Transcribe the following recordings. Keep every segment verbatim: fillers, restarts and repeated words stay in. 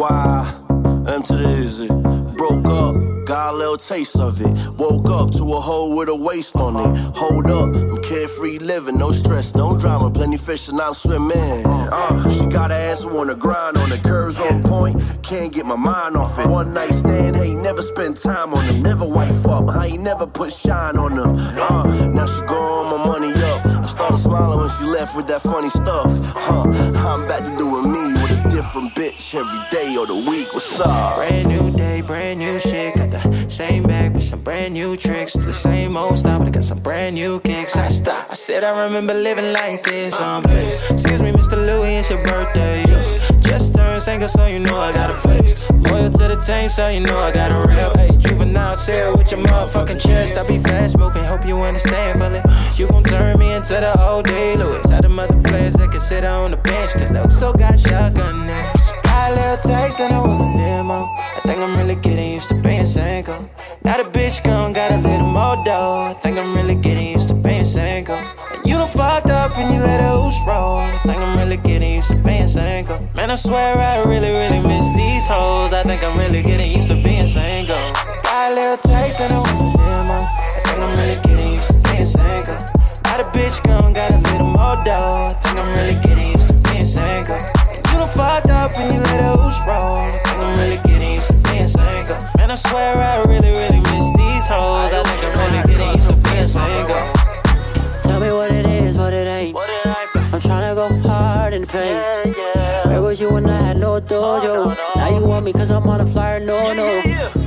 Why? M to the is it? Broke up, got a little taste of it. Woke up to a hole with a waist on it. Hold up, I'm carefree living, no stress, no drama. Plenty fish and I'm swimming. Uh, she got her ass on the grind, on the curves on point. Can't get my mind off it. One night stand, hey, never spend time on them. Never wife up, I ain't never put shine on them. Uh, now she gone, my money up. I started smiling when she left with that funny stuff. Huh, I'm back to doing me with a different bitch every day of the week. What's up? Brand new day, brand new shit. Got the same bag with some brand new tricks. The same old style, but I got some brand new kicks. I stopped. I said I remember living like this on place. Excuse me, Mister Louis, it's your birthday. Just, just turned single, so you know I gotta flex. Loyal to the team, so you know I gotta rep. Hey, juvenile, sell with your motherfucking chest. I be fast moving, hope you understand fully. You gon' turn me into the old day Louis. Tell them other players that can sit on the bench, cause those so got shotgun names. Got a little taste and I want a limo. I think I'm really getting used to being single. Now the bitch gone, got a little more dough. I think I'm really getting used to being single. And you done fucked up and you let a hoose roll. I think I'm really getting used to being single. Man, I swear I really, really miss these hoes. I think I'm really getting used to being single. Got a little taste and I want a limo. I think I'm really getting used to being single. Now the bitch gone, got a little more dough. I think I'm really getting used to being single. You done fucked up and you let a hoose roll. I think I'm really getting used to being single. Man, I swear I really, really miss these hoes. I think I'm really getting used to being single. Tell me what it is, what it ain't. I'm tryna go hard in the paint. Where was you when I had no dojo? Now you want me cause I'm on a flyer, no, no.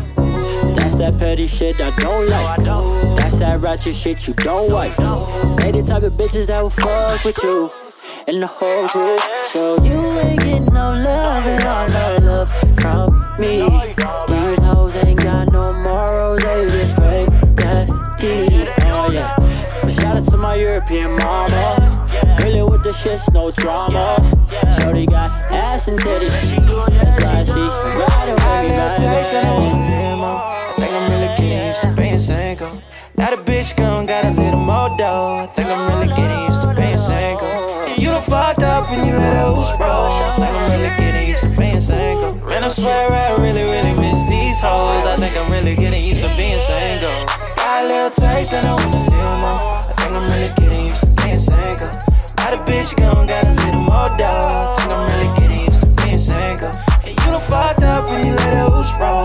That's that petty shit I don't like. That's that ratchet shit you don't wife. They the type of bitches that will fuck with you and the whole group. So you ain't getting no love and all no love from me. These hoes ain't got no morals, they just crave that D. Oh yeah. But shout out to my European mama. Really with the shits, no drama. Shorty got ass and titties. That's why she ride away me. I think I'm really getting used to being single. Now the bitch gone, got a little more dough. I think I'm really getting used to being single. And you done fucked up and you let a hoose roll. I think I'm really getting used to being single. Man, I swear I really, really miss these hoes. I think I'm really getting used to being single. Got a little taste and I want a little more. I think I'm really getting used to being single. Now the bitch gone, got a little more dough. I think I'm really getting used to being single. And you done fucked up and you let a hoose roll.